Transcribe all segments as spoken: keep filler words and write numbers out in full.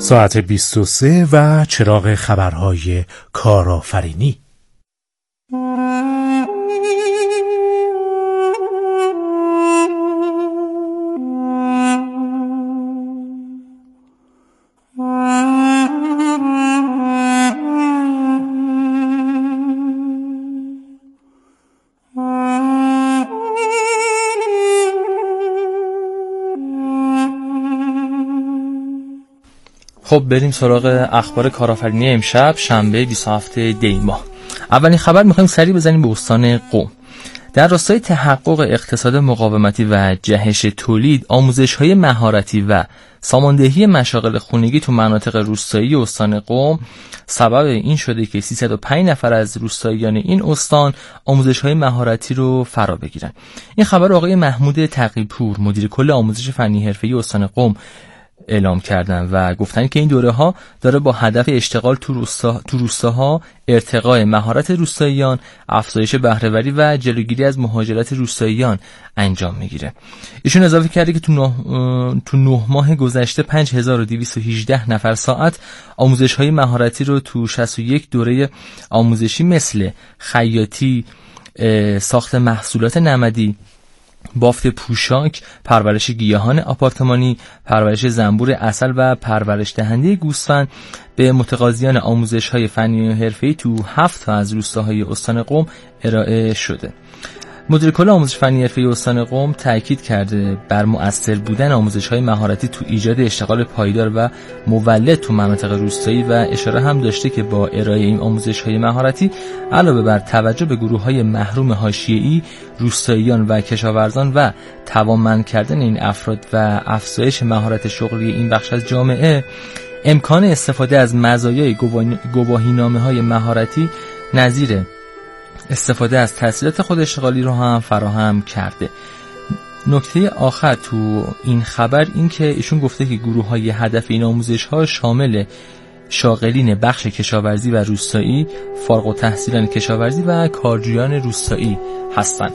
ساعت بیست و سه و چراغ خبرهای کارآفرینی. خب بریم سراغ اخبار کارآفرینی امشب شنبه بیست و هفتم دی ماه. اولین خبر می‌خوایم سریع بزنیم به استان قم. در راستای تحقق اقتصاد مقاومتی و جهش تولید، آموزش‌های مهارتی و ساماندهی مشاغل خانگی تو مناطق روستایی استان قم سبب این شده که سیصد و پنج نفر از روستاییان این استان آموزش‌های مهارتی رو فرا بگیرن. این خبر آقای محمود تقی‌پور، مدیر کل آموزش فنی حرفه‌ای استان قم اعلام کردن و گفتن که این دوره ها داره با هدف اشتغال تو روستا تو روستاها، ارتقاء مهارت روستاییان، افزایش بهره‌وری و جلوگیری از مهاجرت روستاییان انجام میگیره. ایشون اضافه کرده که تو نه تو نه ماه گذشته پنج هزار و دویست و هجده نفر ساعت آموزش‌های مهارتی رو تو شصت و یک دوره آموزشی مثل خیاطی، ساخت محصولات نمدی، بافت پوشاک، پرورش گیاهان آپارتمانی، پرورش زنبور عسل و پرورش دهنده گوسفند به متقاضیان آموزش‌های فنی و حرفه‌ای تو هفت تا از روستاهای استان قم ارائه شده. مدیر کل آموزش فنی حرفه‌ای استان قم تاکید کرده بر مؤثر بودن آموزش‌های مهارتی تو ایجاد اشتغال پایدار و مولد تو مناطق روستایی و اشاره هم داشته که با ارائه این آموزش‌های مهارتی علاوه بر توجه به گروه‌های محروم حاشیه‌ای، روستاییان و کشاورزان و توانمند کردن این افراد و افزایش مهارت شغلی این بخش از جامعه، امکان استفاده از مزایای گواهینامه‌های مهارتی نظیر استفاده از تحصیلات خود اشتغالی رو هم فراهم کرده. نکته آخر تو این خبر این که ایشون گفته که گروه‌های هدف این آموزش‌ها شامل شاغلین بخش کشاورزی و روستایی، فارغ التحصیلان کشاورزی و کارجویان روستایی هستند.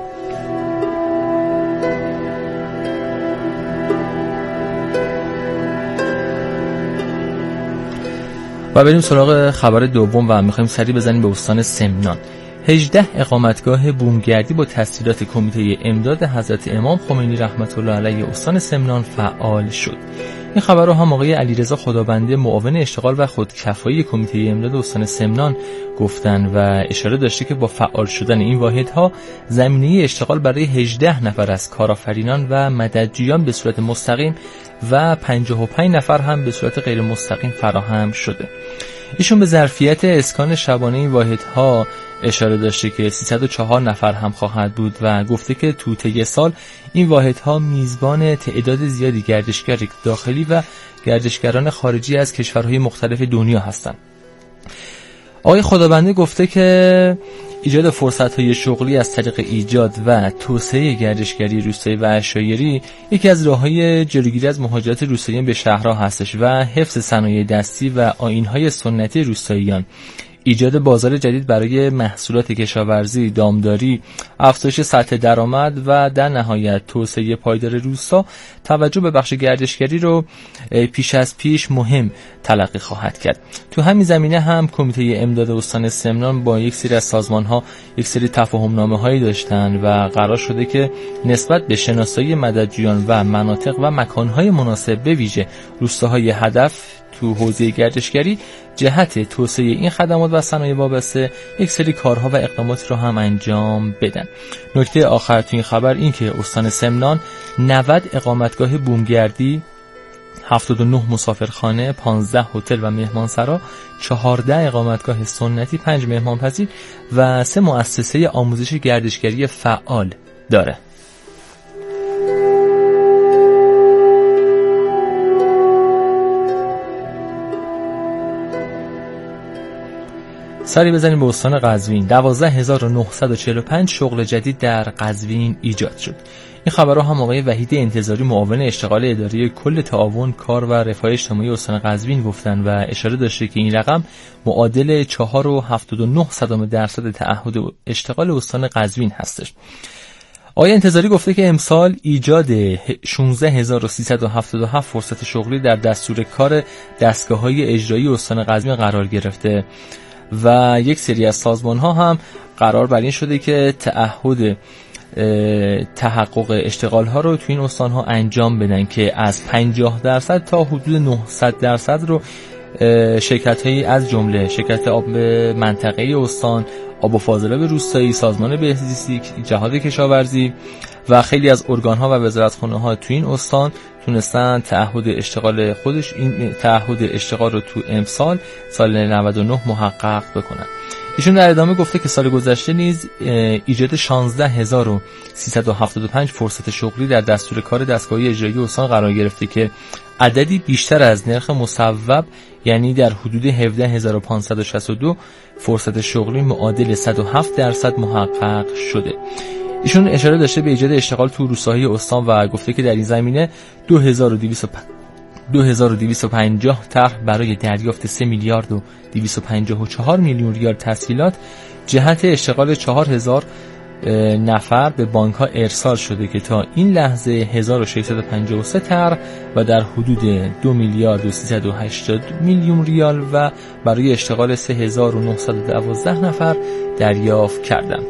و بریم سراغ خبر دوم و می‌خوایم سری بزنیم به استان سمنان. هجده اقامتگاه بومگردی با تسهیلات کمیته امداد حضرت امام خمینی رحمت الله علیه استان سمنان فعال شد. این خبر رو هم آقای علیرضا خدابنده، معاون اشتغال و خودکفایی کمیته امداد استان سمنان گفتن و اشاره داشته که با فعال شدن این واحدها زمینه اشتغال برای هجده نفر از کارآفرینان و مددجویان به صورت مستقیم و پنجاه و پنج نفر هم به صورت غیر مستقیم فراهم شده. ایشون به ظرفیت اسکان شبانه این واحدها اشاره داشته که سیصد و چهار نفر هم خواهد بود و گفته که تو طی سال این واحدها میزبان تعداد زیادی گردشگر داخلی و گردشگران خارجی از کشورهای مختلف دنیا هستند. آقای خدابنده گفته که ایجاد فرصت‌های شغلی از طریق ایجاد و توسعه گردشگری روستایی و عشایری یکی از راه‌های جلوگیری از مهاجرت روستاییان به شهرها هستش و حفظ صنایع دستی و آیین‌های سنتی روستاییان، ایجاد بازار جدید برای محصولات کشاورزی، دامداری، افزایش سطح درآمد و در نهایت توسعه پایدار روستا توجه به بخش گردشگری رو پیش از پیش مهم تلقی خواهد کرد. تو همین زمینه هم کمیته امداد استان سمنان با یک سری از سازمان‌ها یک سری تفاهم‌نامه‌هایی داشتن و قرار شده که نسبت به شناسایی مددجویان و مناطق و مکان‌های مناسب به ویژه روستاهای هدف تو حوزه گردشگری جهت توسعه این خدمات و صنایع وابسته یک سری کارها و اقداماتی رو هم انجام بدن. نکته آخر تو این خبر این که استان سمنان نود اقامتگاه بومگردی، هفتاد و نه مسافرخانه، پانزده هتل و مهمانسرا، چهارده اقامتگاه سنتی، پنج مهمانپذیر و سه مؤسسه آموزش گردشگری فعال داره. سری بزنیم به استان قزوین. دوازده هزار و نهصد و چهل و پنج شغل جدید در قزوین ایجاد شد. این خبرها هم آقای وحید انتظاری، معاون اشتغال اداری کل تعاون کار و رفاه اجتماعی استان قزوین گفتن و اشاره داشته که این رقم معادل چهار و هفتاد و نه صدم درصد تعهد اشتغال استان قزوین هستش. آقای انتظاری گفته که امسال ایجاد شانزده هزار و سیصد و هفتاد و هفت فرصت شغلی در دستور کار دستگاه‌های اجرایی استان قزوین قرار گرفته و یک سری از سازمان‌ها هم قرار بر این شده که تعهد تحقق اشتغال ها رو توی این استان ها انجام بدن که از پنجاه درصد تا حدود نهصد درصد رو شرکت هایی از جمله شرکت آب منطقه استان، آب و فاضلاب روستایی، سازمان بهزیستی، جهاد کشاورزی و خیلی از ارگان ها و وزارتخانه ها توی این استان تونستن تعهد اشتغال خودش این تعهد اشتغال رو تو امسال سال نود و نه محقق بکنن. ایشون در ادامه گفته که سال گذشته نیز ایجاد شانزده هزار و سیصد و هفتاد و پنج فرصت شغلی در دستور کار دستگاه‌های اجرایی استان قرار گرفته که عددی بیشتر از نرخ مصوب، یعنی در حدود هفده هزار و پانصد و شصت و دو فرصت شغلی معادل صد و هفت درصد محقق شده. ایشون اشاره داشته به ایجاد اشتغال تو روستاهای استان و گفته که در این زمینه دو هزار و دویست و پنجاه طرح برای دریافت سه میلیارد و دویست و پنجاه و چهار میلیون ریال تسهیلات جهت اشتغال چهار هزار نفر به بانک ها ارسال شده که تا این لحظه هزار و ششصد و پنجاه و سه طرح و در حدود دو میلیارد و سیصد و هشتاد میلیون ریال و برای اشتغال سه هزار و نهصد و دوازده نفر دریافت کردند.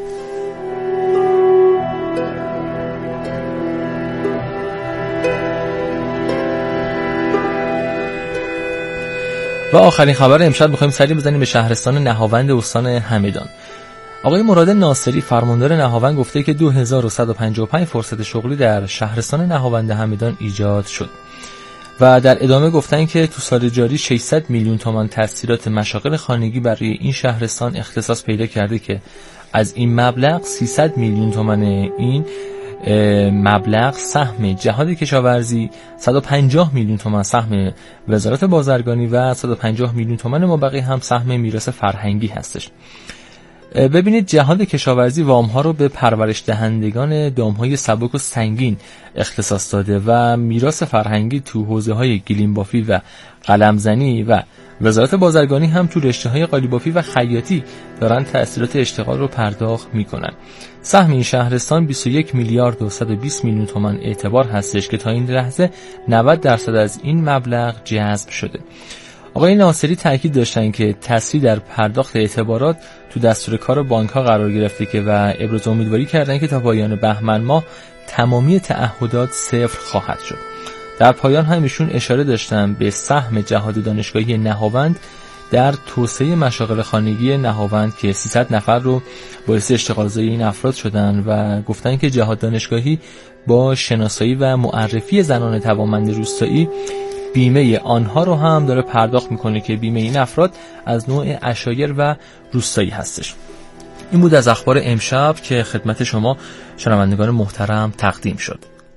و آخرین خبر امشب می‌خوایم سری بزنیم به شهرستان نهاوند استان همدان. آقای مراد ناصری فرماندار نهاوند گفته که دو هزار و صد و پنجاه و پنج فرصت شغلی در شهرستان نهاوند همدان ایجاد شد و در ادامه گفتن که تو سال جاری ششصد میلیون تومان تسهیلات مشاغل خانگی برای این شهرستان اختصاص پیدا کرده که از این مبلغ سیصد میلیون تومان این مبلغ سهم جهاد کشاورزی، صد و پنجاه میلیون تومان سهم وزارت بازرگانی و صد و پنجاه میلیون تومان مابقی هم سهم میراث فرهنگی هستش. ببینید جهاد کشاورزی وام‌ها رو به پرورش دهندگان دام‌های سبک و سنگین اختصاص داده و میراث فرهنگی تو حوزه‌های گلیم‌بافی و قلمزنی و وزارت بازرگانی هم تو رشته‌های قالی‌بافی و خیاطی دارن تأثیرات اشتغال رو پرداخت میکنن. سهم این شهرستان بیست و یک میلیارد و صد و بیست میلیون تومان اعتبار هستش که تا این لحظه نود درصد از این مبلغ جذب شده. آقای ناصری تاکید داشتن که تسریع در پرداخت اعتبارات تو دستور کار بانک‌ها قرار گرفته که و ابراز امیدواری کردن که تا پایان بهمن ماه تمامی تعهدات صفر خواهد شد. در پایان هم ایشون اشاره داشتن به سهم جهاد دانشگاهی نهاوند در توسعه مشاغل خانگی نهاوند که سیصد نفر رو باعث اشتغالزایی این افراد شدن و گفتن که جهاد دانشگاهی با شناسایی و معرفی زنان توانمند روستایی بیمه آنها رو هم داره پرداخت میکنه که بیمه این افراد از نوع عشایر و روستایی هستش. این بود از اخبار امشب که خدمت شما شنوندگان محترم تقدیم شد.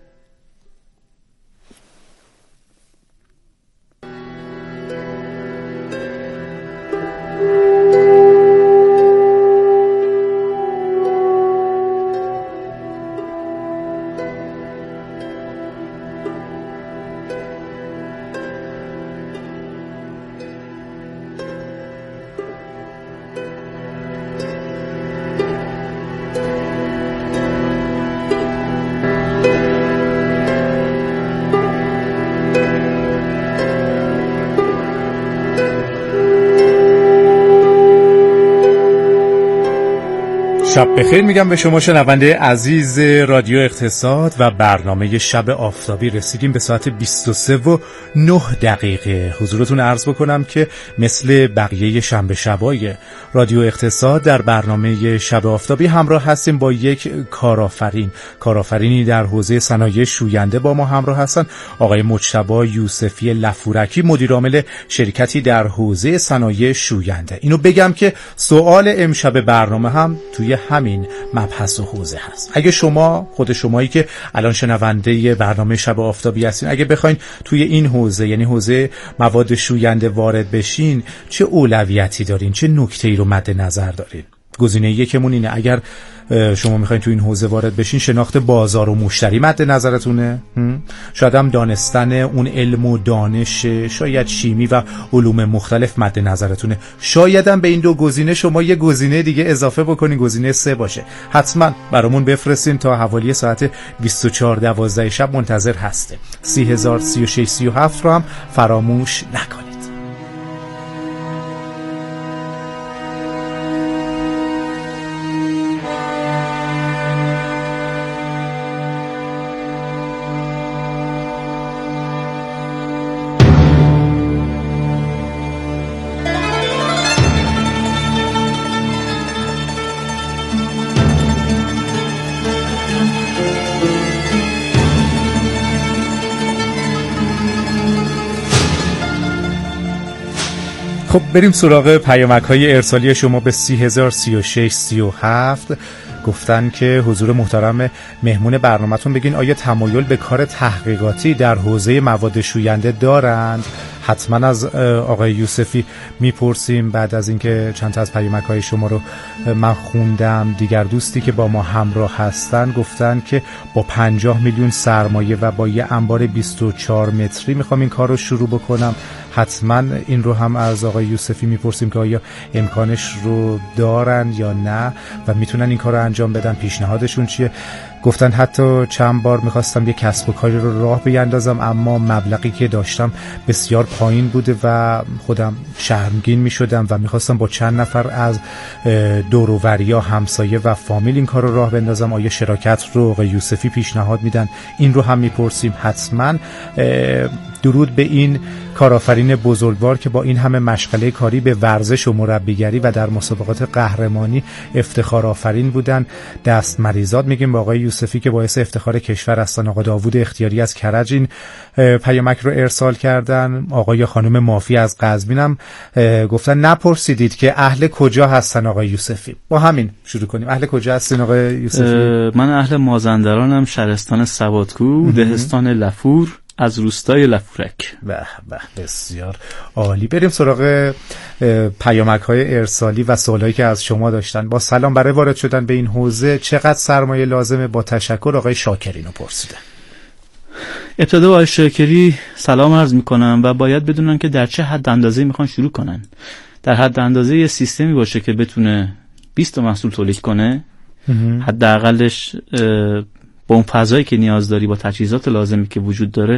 شب بخیر میگم به شما شنونده عزیز رادیو اقتصاد و برنامه شب آفتابی. رسیدیم به ساعت بیست و سه و نه دقیقه. حضورتون عرض بکنم که مثل بقیه شنبه شبای رادیو اقتصاد در برنامه شب آفتابی همراه هستیم با یک کارآفرین کارآفرینی در حوزه صنایع شوینده. با ما همراه هستن آقای مجتبی یوسفی لفورکی، مدیر عامل شرکتی در حوزه صنایع شوینده. اینو بگم که سوال امشب برنامه هم توی همین مبحث و حوزه هست. اگه شما خود شمایی که الان شنونده برنامه شب آفتابی هستین، اگه بخواین توی این حوزه یعنی حوزه مواد شوینده وارد بشین، چه اولویتی دارین؟ چه نکته‌ای رو مد نظر دارین؟ گزینه یکمون اینه. اگر شما میخواین تو این حوزه وارد بشین، شناخت بازار و مشتری مد نظرتونه، شاید هم دانستن اون علم و دانش، شاید شیمی و علوم مختلف مد نظرتونه، شاید هم به این دو گزینه شما یه گزینه دیگه اضافه بکنین، گزینه سه باشه. حتما برامون بفرستین، تا حوالی ساعت بیست و چهار دوازده شب منتظر هسته. سی هزار سی و شش سی و هفت رو هم فراموش نکنید. خب بریم سراغ پیامک‌های ارسالی شما به سی هزار سی و شش سی و هفت. گفتن که حضور محترم مهمون برنامه‌تون بگین آیا تمایل به کار تحقیقاتی در حوزه مواد شوینده دارند؟ حتما از آقای یوسفی میپرسیم. بعد از اینکه چند تا از پیامک‌های شما رو من خوندم، دیگر دوستی که با ما همراه هستن گفتن که با پنجاه میلیون سرمایه و با یه انبار بیست و چهار متری میخوام این کار رو شروع بکنم. حتما این رو هم از آقای یوسفی میپرسیم که آیا امکانش رو دارن یا نه و میتونن این کار رو انجام بدن، پیشنهادشون چیه. گفتن حتی چند بار میخواستم یه کسب و کاری رو راه بیندازم، اما مبلغی که داشتم بسیار پایین بوده و خودم شرمگین میشدم و میخواستم با چند نفر از دور و بریا، همسایه و فامیل این کار رو راه بندازم. آیا شراکت رو آقای یوسفی پیشنهاد میدن؟ این رو هم میپرسیم. حتما درود به این کارآفرین بزرگوار که با این همه مشغله کاری به ورزش و مربیگری و در مسابقات قهرمانی افتخار آفرین بودن. دست مریزاد میگیم با آقای یوسفی که باعث افتخار کشور هستن. آقا داوود اختیاری از کرج این پیامک رو ارسال کردن. آقای خانم مافی از قزوین هم گفتن نپرسیدید که اهل کجا هستن آقای یوسفی. با همین شروع کنیم. اهل کجا هستین آقای یوسفی؟ من اهل مازندرانم، شهرستان سوادکو، دهستان لفور، از روستای لفورک. به به بسیار عالی. بریم سراغ پیامک‌های ارسالی و سوالایی که از شما داشتن. با سلام، برای وارد شدن به این حوزه چقدر سرمایه لازمه؟ با تشکر. آقای شاکرینو پرسیده. ابتدا آقای شاکری سلام عرض میکنم و باید بدونن که در چه حد اندازه‌ای میخوان شروع کنن. در حد اندازه یه سیستمی باشه که بتونه بیست تا محصول تولید کنه، حداقلش با اون فضایی که نیاز داری، با تجهیزات لازمی که وجود داره،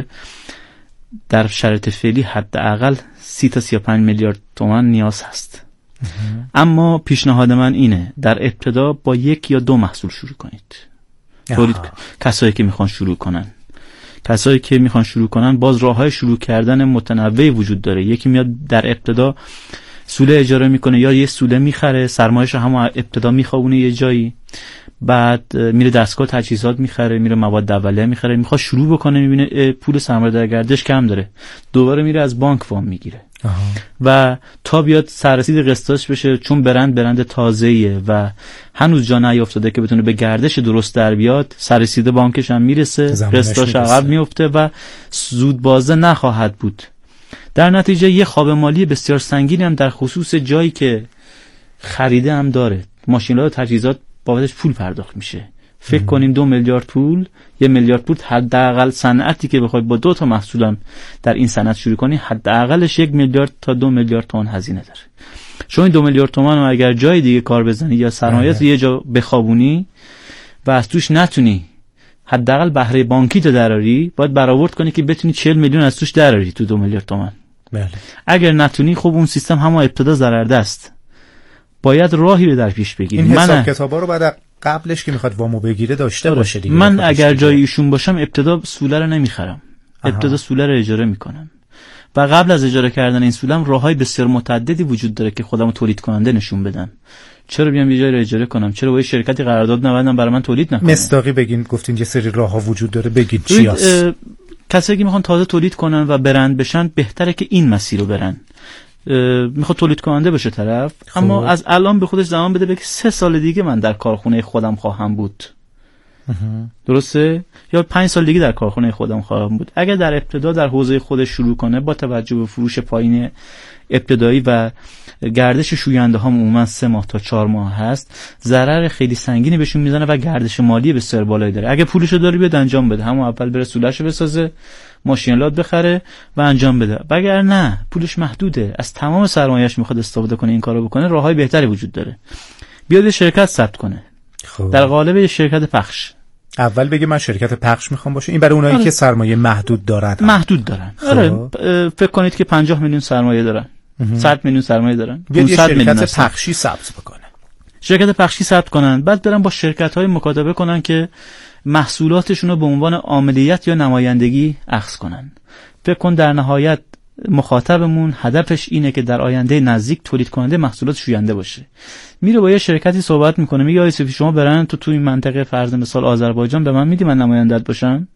در شرایط فعلی حداقل سی تا سی و پنج میلیارد تومان نیاز هست. اما پیشنهاد من اینه در ابتدا با یک یا دو محصول شروع کنید. تولید کسایی که میخوان شروع کنن کسایی که میخوان شروع کنن باز راههای شروع کردن متنوعی وجود داره. یکی میاد در ابتدا سوله اجاره میکنه یا یه سوله میخره، سرمایه‌اش رو همون ابتدا میخوابونه یه جایی، بعد میره دستگاه تجهیزات میخره، میره مواد اولیه میخره، میخواد شروع بکنه، میبینه پول سرمایه در گردش کم داره، دوباره میره از بانک وام میگیره و تا بیاد سررسید قسطاش بشه، چون برند برند تازه‌ایه و هنوز جا نیافتاده که بتونه به گردش درست در بیاد، سررسید بانکش هم میرسه، قسطاش عقب میفته و زود بازده نخواهد بود. در نتیجه یه خواب مالی بسیار سنگینی هم در خصوص جایی که خریده هم داره. ماشین‌ها و تجهیزات بابتش پول پرداخت میشه. فکر ام. کنیم دو میلیارد پول، یه میلیارد پول حداقل صنعتی که بخوای با دو تا محصولم در این صنعت شروع کنی، حداقلش یک میلیارد تا دو میلیارد تومان هزینه داره. شما این دو میلیارد تومان رو اگر جای دیگه کار بزنی یا سرمایه‌ات یه جا بخوابونی و از توش نتونی حداقل بهره بانکی تو دراری، باید برآورد کنی که بتونی چهل میلیون از توش دراری تو دو میلیارد تومان. بله. اگر نتونی خب اون سیستم همون ابتدا ضررده است. باید راهی رو در پیش بگیری. این حساب کتابا رو بعد قبلش که میخواد وامو بگیره داشته باشه دیگه. من اگر جای ایشون باشم ابتدا سوله رو نمیخرم. ابتدا سوله رو اجاره میکنم و قبل از اجاره کردن این سوله راههای بسیار متعددی وجود داره که خودمو تولید کننده نشون بدم. چرا بیام یه جایی رو اجاره کنم؟ چرا با یه شرکتی قرارداد نبندم برای من تولید نکنه؟ مصداقی بگین. گفتین یه سری راهها وجود داره، بگین چی هست؟ کسایی که میخوان تازه تولید کنن و برند بشن بهتره که این مسیر رو برن. میخواد تولید کننده بشه طرف، اما از الان به خودش زمان بده بگه سه سال دیگه من در کارخونه خودم خواهم بود. درسته؟ یا پنج سال دیگه در کارخونه خودم خواهم بود. اگر در ابتدا در حوزه خودش شروع کنه با توجه به فروش پایین ابتدایی و گردش شوینده ها عموما سه ماه تا چهار ماه هست، ضرر خیلی سنگینی بهشون میزنه و گردش مالی بسیار بالایی داره. اگه پولشو داره بیاد انجام بده، همون اول بره سولهشو بسازه، ماشین لاد بخره و انجام بده. اگر نه پولش محدوده، از تمام سرمایه‌اش میخواد استفاده کنه، این کارو بکنه، راههای بهتری وجود داره. بیاد شرکت ثبت کنه. خب. در قالب شرکت پخش اول بگه من شرکت پخش میخوام باشه. این برای اونایی آره. که سرمایه محدود دارن. محدود دارن. آره فکر کنید که پنجاه میلیون سرمایه دارن. صد میلیون سرمایه دارن. یه شرکت پخشی ثبت بکنه. شرکت پخشی ثبت کنن، بعد برن با شرکت‌های مکاتبه کنن که محصولاتشون رو به عنوان عاملیت یا نمایندگی اخذ کنن. فکر کن در نهایت مخاطبمون هدفش اینه که در آینده نزدیک تولید کننده محصولات شوینده باشه. میره با یه شرکتی صحبت میکنه، میگه آقای یوسفی شما برن تو تو این منطقه فرض مثال آذربایجان به من میدی من نمایندت باشم؟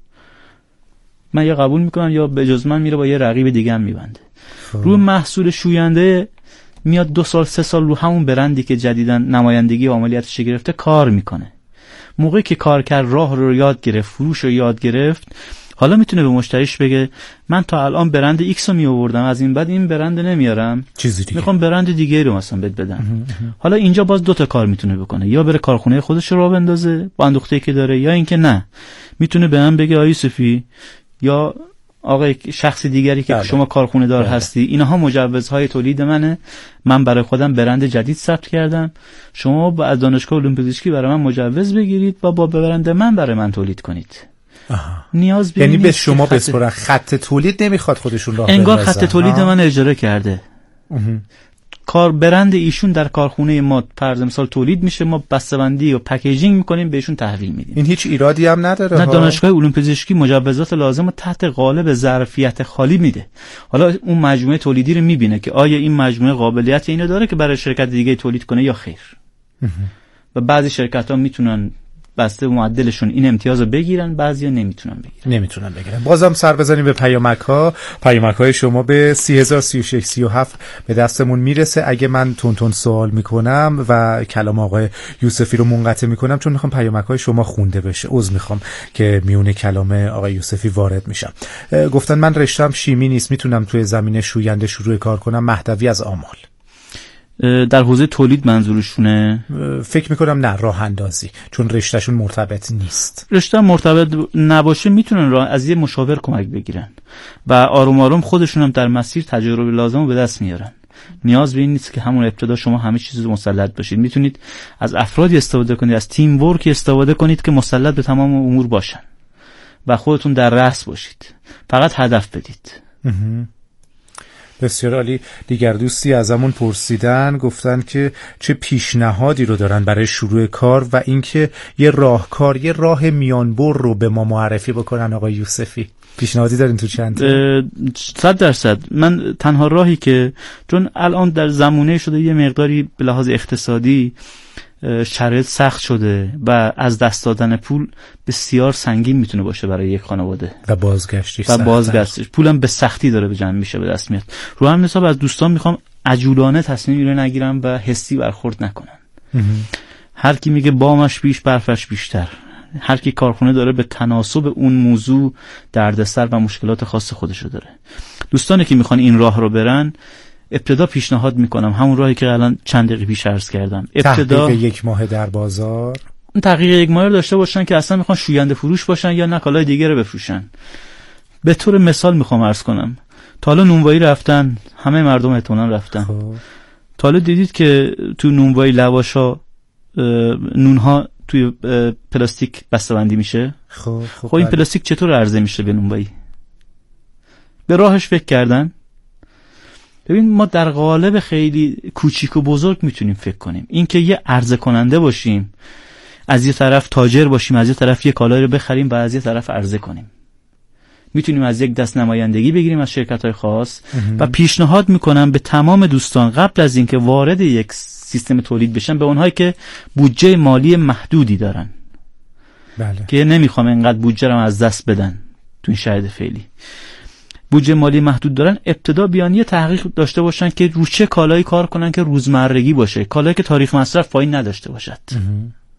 من یا قبول میکنم یا به جز من میره با یه رقیب دیگه هم میبنده. رو محصول شوینده میاد دو سال سه سال رو همون برندی که جدیدن نمایندگی و عملیاتش گرفته کار میکنه. موقعی که کار کرد، راه رو یاد گرفت، فروش رو یاد گرفت، حالا میتونه به مشتریش بگه من تا الان برند ایکس رو می آوردم، از این بعد این برند نمیارم، چیزی دیگه میخوام برند دیگه رو مثلا بهت بدم. حالا اینجا باز دو تا کار میتونه بکنه، یا بره کارخونه خودش رو راه بندازه با اندوخته‌ای که داره، یا اینکه نه میتونه به من بگه آقای یوسفی یا آقای شخص دیگری که بله. شما کارخونه دار بله. هستی، اینها مجوزهای تولید منه، من برای خودم برند جدید ثبت کردم، شما از دانشگاه علوم پزشکی برای من مجوز بگیرید و با برند من برای من تولید کنید. آها. نیاز یعنی به شما خط... بسپرن خط تولید نمیخواد خودشون راه انگار خط تولید من اجاره کرده. کار برند ایشون در کارخونه ما فرض مثال تولید میشه، ما بسته‌بندی و پکیجینگ میکنیم بهشون تحویل میدیم. این هیچ ایرادی هم نداره. نه، دانشگاه علوم پزشکی مجوزات لازم رو تحت قالب ظرفیت خالی میده. حالا اون مجموعه تولیدی رو میبینه که آیا این مجموعه قابلیت اینو داره که برای شرکت دیگه تولید کنه یا خیر. و بعضی شرکت‌ها میتونن بسته به معدلشون این امتیاز رو بگیرن، بعضیا نمیتونن بگیرن. نمیتونن بگیرن. بازم سر بزنیم به پیامک‌ها. پیامک‌های شما به سی هزار سی و شش سی و هفت به دستمون میرسه. اگه من تون تون سوال میکنم و کلام آقای یوسفی رو منقطع میکنم چون میخوام پیامک‌های شما خونده بشه، عذر میخوام که میونه کلام آقای یوسفی وارد میشم. گفتن من رشته‌ام شیمی نیست، میتونم توی زمینه شوینده شروع کار کنم. مهدوی از آمال. در حوزه تولید منظورشونه؟ فکر میکنم نه، راه اندازی، چون رشتهشون مرتبط نیست. رشته مرتبط نباشه میتونن راه از یه مشاور کمک بگیرن و آروم آروم خودشون هم در مسیر تجربه لازم رو به دست میارن. نیاز به این نیست که همون ابتدا شما همه چیز رو مسلط باشید. میتونید از افرادی استفاده کنید، از تیم ورک استفاده کنید که مسلط به تمام امور باشن و خودتون در رأس باشید. فقط هدف بدید. بسیار عالی. دیگر دوستی ازمون پرسیدن، گفتن که چه پیشنهادی رو دارن برای شروع کار و اینکه یه راهکار، یه راه میانبر رو به ما معرفی بکنن. آقای یوسفی پیشنهادی دارین تو چند؟ صد درصد. من تنها راهی که چون الان در زمونه شده یه مقداری به لحاظ اقتصادی شرایط سخت شده و از دست دادن پول بسیار سنگین میتونه باشه برای یک خانواده و بازگشتش و بازگشتش پولم به سختی داره به جمع میشه، به دست میاد. رو هم حساب از دوستان میخوام عجولانه تصمیم رو نگیرم و حسی برخورد نکنن. هر کی میگه بامش بیش برفش بیشتر، هر کی کارخونه داره به تناسب اون موضوع دردسر و مشکلات خاص خودشو داره. دوستانی که میخوان این راه رو برن، ابتدا پیشنهاد میکنم همون راهی که الان چند دقیقه پیش عرض کردم، ابتدا تحقیق یک ماه در بازار، تحقیق یک ماه رو داشته باشن که اصلا میخوان شوینده فروش باشن یا نه کالای دیگه رو بفروشن. به طور مثال میخوام عرض کنم، تا حالا نونوایی رفتن، همه مردم احتمالاً رفتن. خب. تا حالا دیدید که تو نونوایی لواشا نونها توی پلاستیک بسته‌بندی میشه؟ خب خب, خب این پلاستیک چطور عرضه میشه به نونوایی؟ به راهش فکر کردن؟ ببین ما در قالب خیلی کوچیک و بزرگ میتونیم فکر کنیم. این که یه عرضه کننده باشیم، از یه طرف تاجر باشیم، از یه طرف یه کالایی رو بخریم و از یه طرف عرضه کنیم. میتونیم از یک دست نمایندگی بگیریم از شرکت‌های خاص و پیشنهاد میکنم به تمام دوستان قبل از اینکه وارد یک سیستم تولید بشن، به اونهایی که بودجه مالی محدودی دارن، بله. که نمیخوام اینقدر بودجه رو از دست بدن تو این شرایط فعلی، بودجه مالی محدود دارن، ابتدا بیان یه تحقیق داشته باشن که رو چه کالایی کار کنن که روزمرگی باشه، کالایی که تاریخ مصرف پایین نداشته باشد.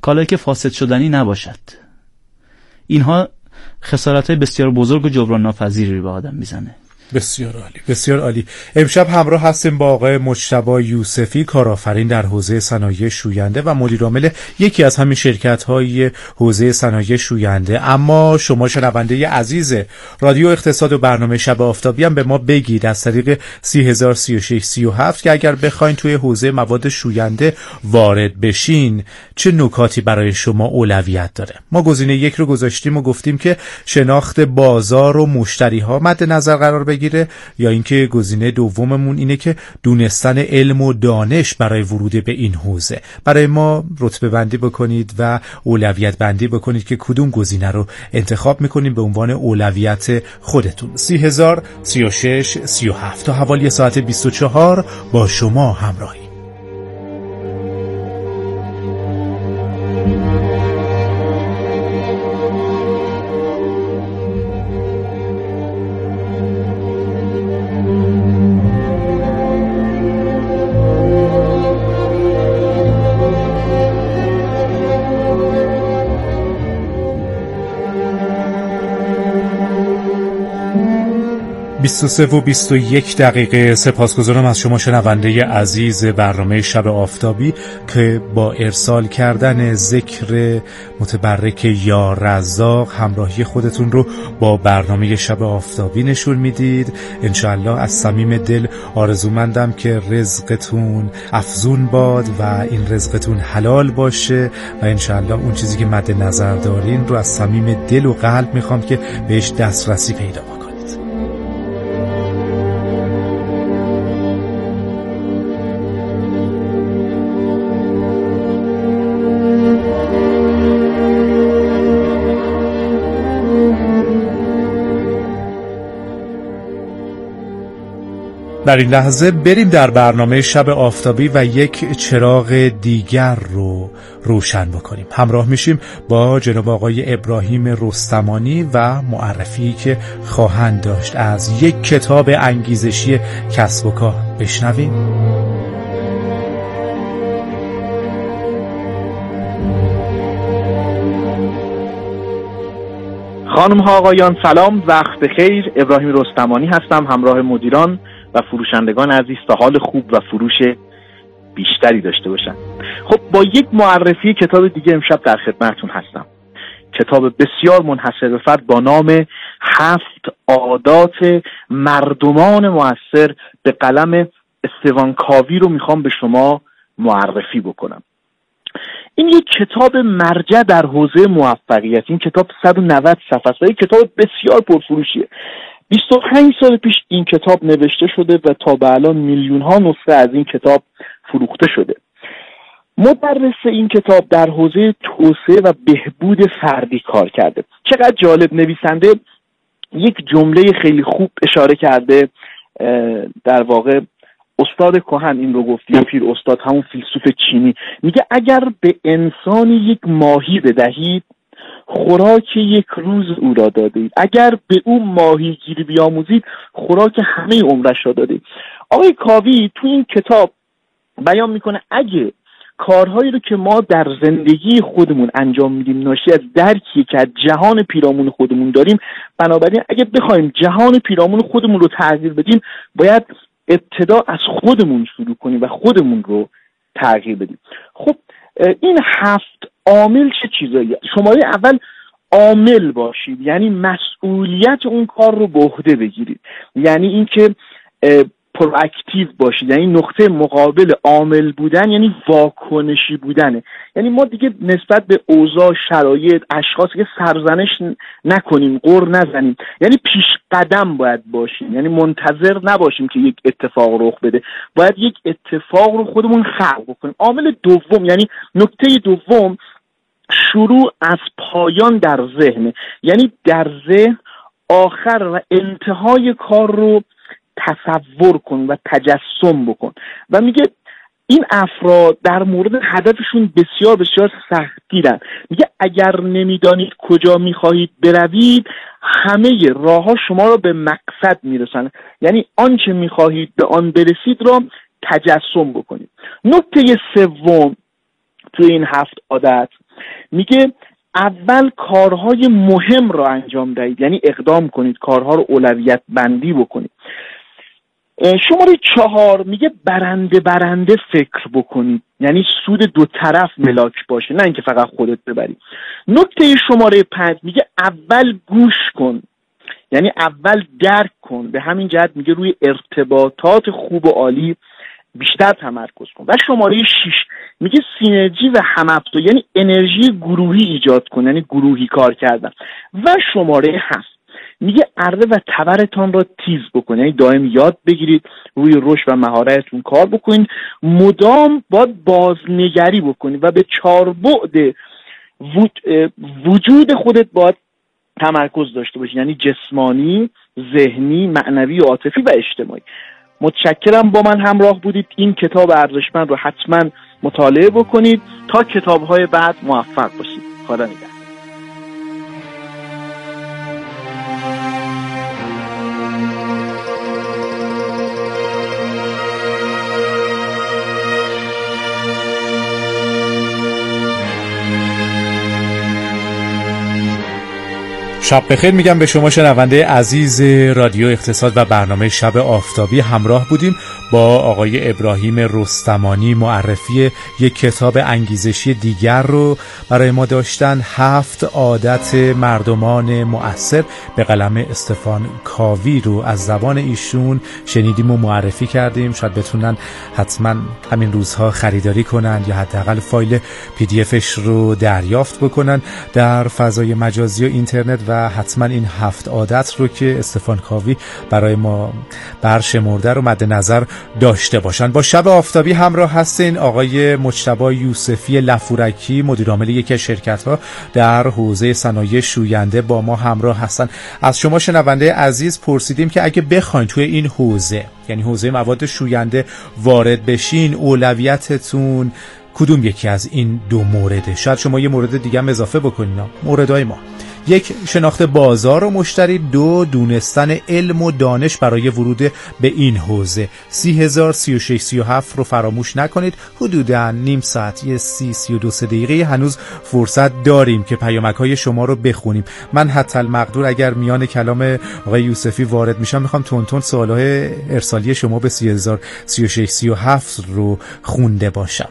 کالایی که فاسد شدنی نباشد. اینها خسارت‌های بسیار بزرگ و جبران ناپذیری به آدم میزنه. بسیار عالی، بسیار عالی. امشب همراه هستیم با آقای مجتبی یوسفی، کارآفرین در حوزه صنایع شوینده و مدیر عامل یکی از همین شرکت‌های حوزه صنایع شوینده. اما شما شنونده عزیز رادیو اقتصاد و برنامه شب آفتابی هم به ما بگید از طریق سی هزار سی و شش سی و هفت که اگر بخواین توی حوزه مواد شوینده وارد بشین چه نکاتی برای شما اولویت داره. ما گزینه یک رو گذاشتیم و گفتیم که شناخت بازار و مشتری‌ها مد نظر قرار بگیره، یا اینکه گزینه دوممون اینه که دونستن علم و دانش برای ورود به این حوزه. برای ما رتبه بندی بکنید و اولویت بندی بکنید که کدوم گزینه رو انتخاب میکنید به عنوان اولویت خودتون. سی هزار سی و شش سی و هفت تا حوالی ساعت بیست و چهار با شما همراهی. بیست و سه و بیست و یک دقیقه. سپاسگزارم از شما شنونده عزیز برنامه شب آفتابی که با ارسال کردن ذکر متبرک یا رزاق همراهی خودتون رو با برنامه شب آفتابی نشون میدید. انشاءالله از صمیم دل آرزومندم که رزقتون افزون باد و این رزقتون حلال باشه و انشاءالله اون چیزی که مد نظر دارین رو از صمیم دل و قلب میخوام که بهش دسترسی پیدا کنید. در این لحظه بریم در برنامه شب آفتابی و یک چراغ دیگر رو روشن بکنیم. همراه میشیم با جناب آقای ابراهیم رستمانی و معرفی که خواهند داشت از یک کتاب انگیزشی کسب و کار. بشنویم. خانم ها آقایان سلام، وقت بخیر. ابراهیم رستمانی هستم، همراه مدیران و فروشندگان عزیز تا حال خوب و فروش بیشتری داشته باشن. خب با یک معرفی کتاب دیگه امشب در خدمتتون هستم. کتاب بسیار منحصر به فرد با نام هفت عادات مردمان مؤثر به قلم استیون کاوی رو میخوام به شما معرفی بکنم. این یک کتاب مرجع در حوزه موفقیت. این کتاب صد و نود صفحه است و یک کتاب بسیار پرفروشیه. بیست و پنج سال پیش این کتاب نوشته شده و تا به الان میلیون ها نسخه از این کتاب فروخته شده. مدرس این کتاب در حوزه توسعه و بهبود فردی کار کرده. چقدر جالب، نویسنده یک جمله خیلی خوب اشاره کرده. در واقع استاد کهن این رو گفت، یا پیر استاد، همون فیلسوف چینی، میگه اگر به انسانی یک ماهی بدهید خوراک یک روز او را دادید، اگر به او ماهیگیری بیاموزید خوراک همه عمرش را دادید. آقای کاوی تو این کتاب بیان میکنه اگه کارهایی رو که ما در زندگی خودمون انجام میدیم ناشی از درکی که از جهان پیرامون خودمون داریم، بنابراین اگه بخوایم جهان پیرامون خودمون رو تغییر بدیم باید ابتدا از خودمون شروع کنیم و خودمون رو تغییر بدیم. خب این هفت عامل چه چیزایی؟ شماره اول عامل باشید، یعنی مسئولیت اون کار رو به عهده بگیرید، یعنی اینکه پرواکتیو باشید، یعنی نقطه مقابل عامل بودن یعنی واکنشی بودنه. یعنی ما دیگه نسبت به اوضاع، شرایط، اشخاصی که سرزنش نکنیم، غر نزنیم، یعنی پیش قدم باید باشیم، یعنی منتظر نباشیم که یک اتفاق رخ بده، باید یک اتفاق رو خودمون خلق بکنیم. عامل دوم یعنی نکته دوم شروع از پایان در ذهن، یعنی در ذهن آخر و انتهای کار رو تصور کن و تجسم بکن. و میگه این افراد در مورد هدفشون بسیار بسیار سختگیرن. میگه اگر نمیدانید کجا میخواهید بروید همه راه ها شما را به مقصد میرسن، یعنی آنچه میخواهید به آن برسید را تجسم بکنید. نکته سوم توی این هفت عادت میگه اول کارهای مهم رو انجام دهید، یعنی اقدام کنید، کارها رو اولویت بندی بکنید. شماره چهار میگه برنده برنده فکر بکنید، یعنی سود دو طرف ملاک باشه، نه اینکه فقط خودت ببری. نکته شماره پنج میگه اول گوش کن، یعنی اول درک کن. به همین جهت میگه روی ارتباطات خوب و عالی بیشتر تمرکز کن. و شماره شش میگه سینرژی و هم‌افزایی، یعنی انرژی گروهی ایجاد کن، یعنی گروهی کار کردن. و شماره هفت میگه اره و تبرتان را تیز بکن، یعنی دائم یاد بگیرید، روی رشد و مهارتتون کار بکنید، مدام باید بازنگری بکنید و به چهار بعد وجود خودت باید تمرکز داشته باشید، یعنی جسمانی، ذهنی، معنوی، عاطفی و اجتماعی. متشکرم با من همراه بودید. این کتاب ارزشمند رو حتما مطالعه بکنید. تا کتاب‌های بعد موفق باشید. خدا نگهدار. شب بخیر میگم به شما شنونده عزیز رادیو اقتصاد و برنامه شب آفتابی. همراه بودیم با آقای ابراهیم رستمانی. معرفی یک کتاب انگیزشی دیگر رو برای ما داشتن، هفت عادت مردمان مؤثر به قلم استفان کاوی رو از زبان ایشون شنیدیم و معرفی کردیم. شاید بتونن حتما همین روزها خریداری کنن یا حداقل فایل پی دی افش رو دریافت بکنن در فضای مجازی و اینترنت و حتما این هفت عادت رو که استفان کاوی برای ما برشمرده رو مد نظر داشته باشن. با شب آفتابی همراه هستین. آقای مجتبی یوسفی لفورکی مدیر عامل یکی از شرکت‌ها در حوزه صنایع شوینده با ما همراه هستن. از شما شنونده عزیز پرسیدیم که اگه بخواید توی این حوزه، یعنی حوزه مواد شوینده وارد بشین، اولویتتون کدوم یکی از این دو مورده؟ شاید شما یه مورد دیگه هم اضافه بکنین. موردهای ما: یک، شناخت بازار و مشتری. دو، دونستن علم و دانش برای ورود به این حوزه. سی هزار سی و شش سی و هفت رو فراموش نکنید. حدوداً نیم ساعت، یه سی سی و دو سه دقیقه هنوز فرصت داریم که پیامک‌های شما رو بخونیم. من حتی المقدور اگر میان کلام آقای یوسفی وارد میشم میخوام تون تون سوال‌های ارسالی شما به سی هزار سی و شش سی و هفت رو خونده باشم.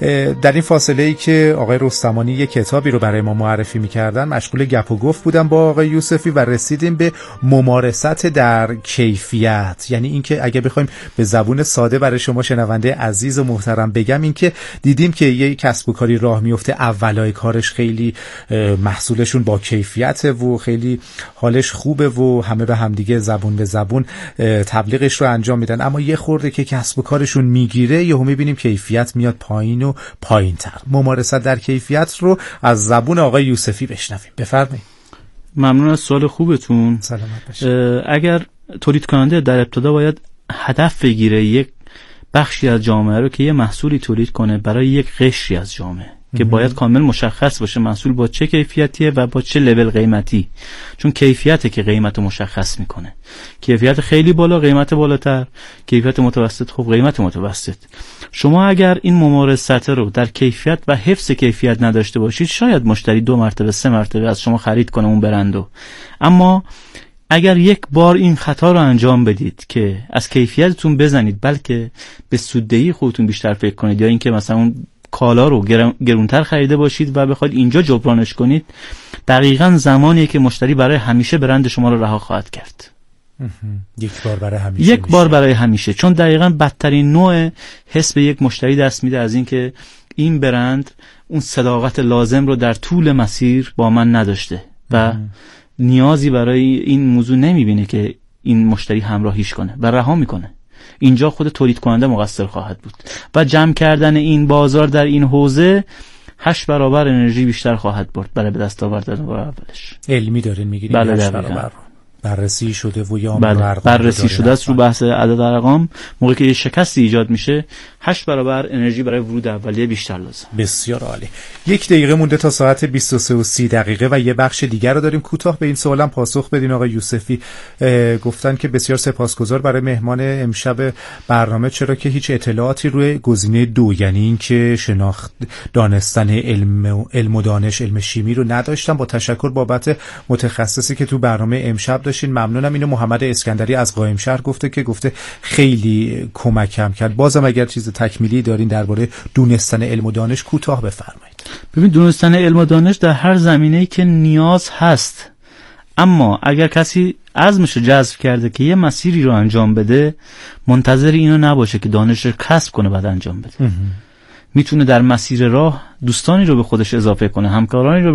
در این فاصله ای که آقای رستمانی یک کتابی رو برای ما معرفی می‌کردن، مشغول گپ و گفت بودم با آقای یوسفی و رسیدیم به ممارست در کیفیت. یعنی اینکه اگه بخوایم به زبون ساده برای شما شنونده عزیز و محترم بگم، اینکه دیدیم که یه کسب و کاری راه میفته، اولای کارش خیلی محصولشون با کیفیت و خیلی حالش خوبه و همه به همدیگه زبون به زبون تبلیغش رو انجام میدن، اما یه خورده که کسب و کارشون میگیره یهو میبینیم کیفیت میاد پایین و پایین‌تر. ممارست در کیفیت رو از زبون آقای یوسفی بشنویم. بفرمایید. ممنون از سوال خوبتون. سلامت باشید. اگر تولید کننده در ابتدا باید هدف بگیره یک بخشی از جامعه رو که یه محصولی تولید کنه برای یک قشری از جامعه که باید کامل مشخص باشه محصول با چه کیفیتیه و با چه لول قیمتی، چون کیفیته که قیمت رو مشخص میکنه. کیفیت خیلی بالا قیمت بالاتر، کیفیت متوسط خوب قیمت متوسط. شما اگر این ممارست رو در کیفیت و حفظ کیفیت نداشته باشید، شاید مشتری دو مرتبه سه مرتبه از شما خرید کنه اون برندو. اما اگر یک بار این خطا رو انجام بدید که از کیفیتتون بزنید بلکه به سوددهی خودتون بیشتر فکر کنید، یا اینکه مثلا اون کالا رو گرونتر خریده باشید و بخواید اینجا جبرانش کنید، دقیقاً زمانیه که مشتری برای همیشه برند شما رو رها خواهد کرد. یک بار برای همیشه. یک بار برای همیشه، چون دقیقاً بدترین نوع حس به یک مشتری دست میده از اینکه این برند اون صداقت لازم رو در طول مسیر با من نداشته و نیازی برای این موضوع نمیبینه که این مشتری همراهیش کنه و رها میکنه. اینجا خود تولید کننده مقصر خواهد بود و جمع کردن این بازار در این حوزه هشت برابر انرژی بیشتر خواهد برد برای به دست آوردن بار اولش. علمی دارین میگیرین؟ بله هشت برابر. بررسی شده و یا بله. بررسی شده است رو بحث عدد ارقام. موقعی که یه شکستی ایجاد میشه هشت برابر انرژی برای ورود اولیه بیشتر لازم. بسیار عالی. یک دقیقه مونده تا ساعت بیست و سه و سی دقیقه و یه بخش دیگر رو داریم. کوتاه به این سوالم پاسخ بدین آقای یوسفی. گفتن که بسیار سپاسگزار برای مهمان امشب برنامه، چرا که هیچ اطلاعاتی روی گزینه دو، یعنی این که شناخت دانستن علم علم و دانش علم شیمی رو نداشتم. با تشکر بابت متخصصی که تو برنامه امشب داشتین. ممنونم. اینو محمد اسکندری از قائم شهر گفته که گفته خیلی کمکم کرد. بازم اگر چیز تکمیلی دارین درباره دونستن علم و دانش کوتاه بفرمایید. ببین، دونستن علم و دانش در هر زمینه‌ای که نیاز هست، اما اگر کسی عزمش رو جذب کرده که یه مسیری رو انجام بده، منتظر اینو نباشه که دانش رو کسب کنه بعد انجام بده. میتونه در مسیر راه دوستانی رو به خودش اضافه کنه، همکارانی رو